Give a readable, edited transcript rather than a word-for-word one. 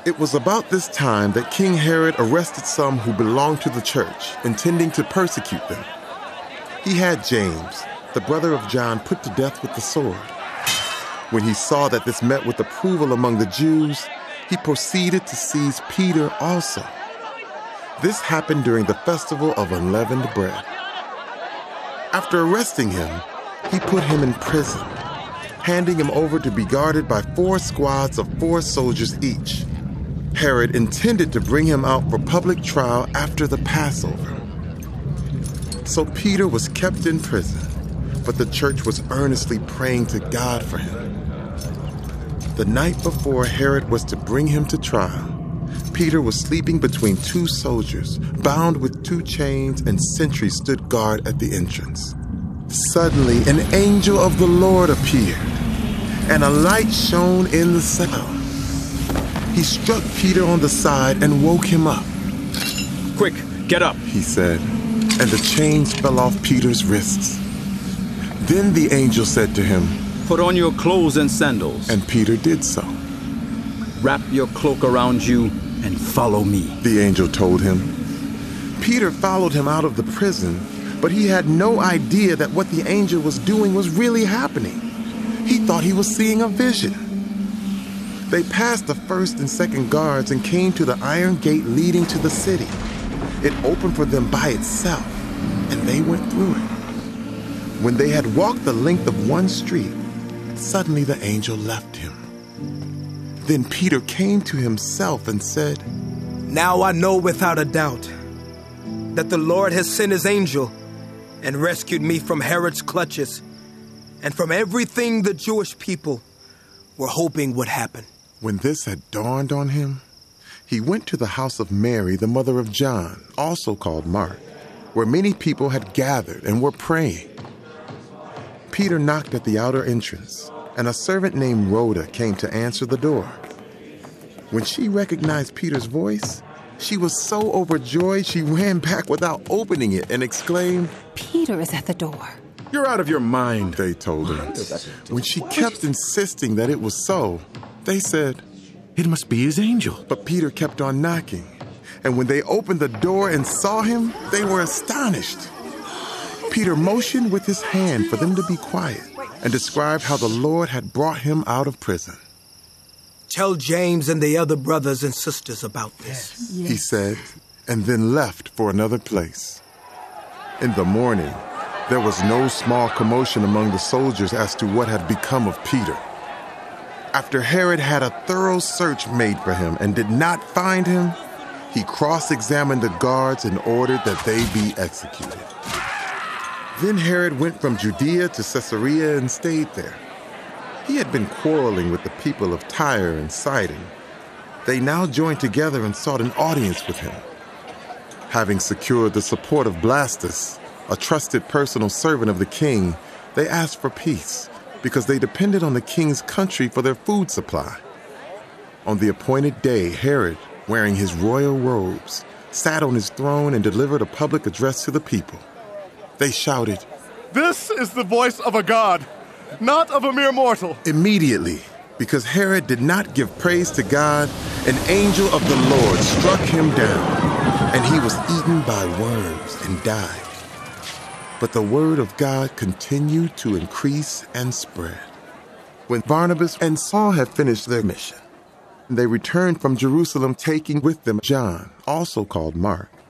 It was about this time that King Herod arrested some who belonged to the church, intending to persecute them. He had James, the brother of John, put to death with the sword. When he saw that this met with approval among the Jews, he proceeded to seize Peter also. This happened during the festival of unleavened bread. After arresting him, he put him in prison, handing him over to be guarded by 4 squads of 4 soldiers each. Herod intended to bring him out for public trial after the Passover. So Peter was kept in prison, but the church was earnestly praying to God for him. The night before Herod was to bring him to trial, Peter was sleeping between 2 soldiers, bound with 2 chains, and sentries stood guard at the entrance. Suddenly, an angel of the Lord appeared, and a light shone in the cell. He struck Peter on the side and woke him up. "Quick, get up," he said, and the chains fell off Peter's wrists. Then the angel said to him, "Put on your clothes and sandals." And Peter did so. "Wrap your cloak around you and follow me," the angel told him. Peter followed him out of the prison, but he had no idea that what the angel was doing was really happening. He thought he was seeing a vision. They passed the first and second guards and came to the iron gate leading to the city. It opened for them by itself, and they went through it. When they had walked the length of one street, suddenly the angel left him. Then Peter came to himself and said, "Now I know without a doubt that the Lord has sent his angel and rescued me from Herod's clutches and from everything the Jewish people were hoping would happen." When this had dawned on him, he went to the house of Mary, the mother of John, also called Mark, where many people had gathered and were praying. Peter knocked at the outer entrance, and a servant named Rhoda came to answer the door. When she recognized Peter's voice, she was so overjoyed she ran back without opening it and exclaimed, "Peter is at the door." "You're out of your mind," they told her. When she kept insisting that it was so, they said, "It must be his angel." But Peter kept on knocking, and when they opened the door and saw him, they were astonished. Peter motioned with his hand for them to be quiet and described how the Lord had brought him out of prison. "Tell James and the other brothers and sisters about this," he said, and then left for another place. In the morning, there was no small commotion among the soldiers as to what had become of Peter. After Herod had a thorough search made for him and did not find him, he cross-examined the guards and ordered that they be executed. Then Herod went from Judea to Caesarea and stayed there. He had been quarreling with the people of Tyre and Sidon. They now joined together and sought an audience with him. Having secured the support of Blastus, a trusted personal servant of the king, they asked for peace because they depended on the king's country for their food supply. On the appointed day, Herod, wearing his royal robes, sat on his throne and delivered a public address to the people. They shouted, "This is the voice of a god, not of a mere mortal." Immediately, because Herod did not give praise to God, an angel of the Lord struck him down, and he was eaten by worms and died. But the word of God continued to increase and spread. When Barnabas and Saul had finished their mission, they returned from Jerusalem, taking with them John, also called Mark.